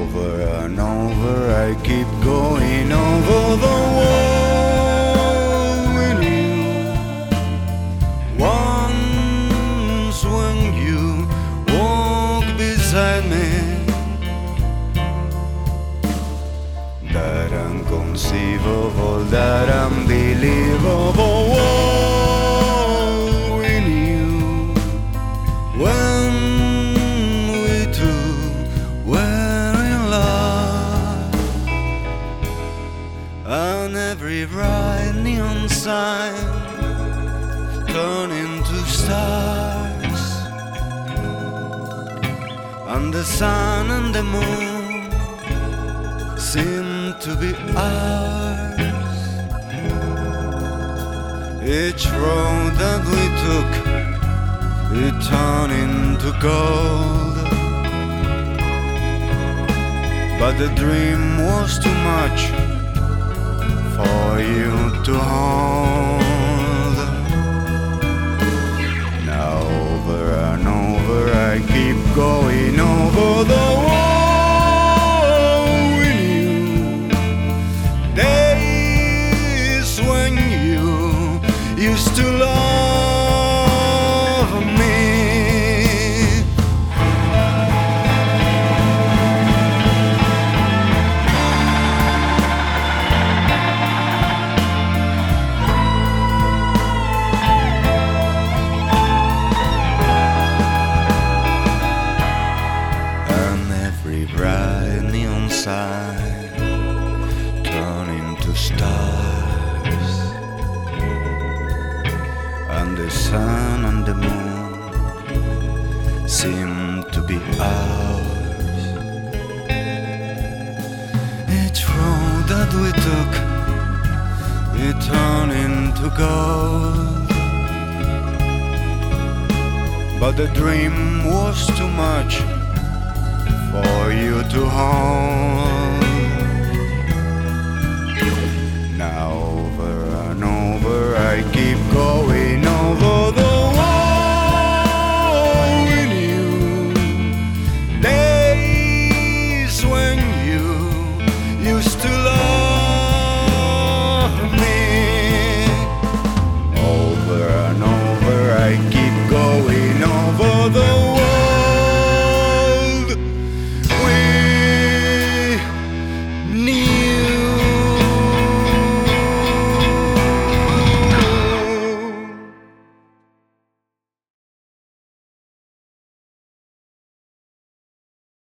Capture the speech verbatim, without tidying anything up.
over and over I keep going over the wall with you. Once when you walk beside me, that unconceivable, that unbelievable wall with you. When we two were in love, and every bright neon sign turned into stars, and the sun and the moon seemed to be ours. Each road that we took, it turned into gold, but the dream was too much for you to hold. Now over and over I keep going over the wall with you. Days when you used to love me, every bright neon sign turned into stars, and the sun and the moon seemed to be ours. Each road that we took, it turned into gold, but the dream was too much for you to hold.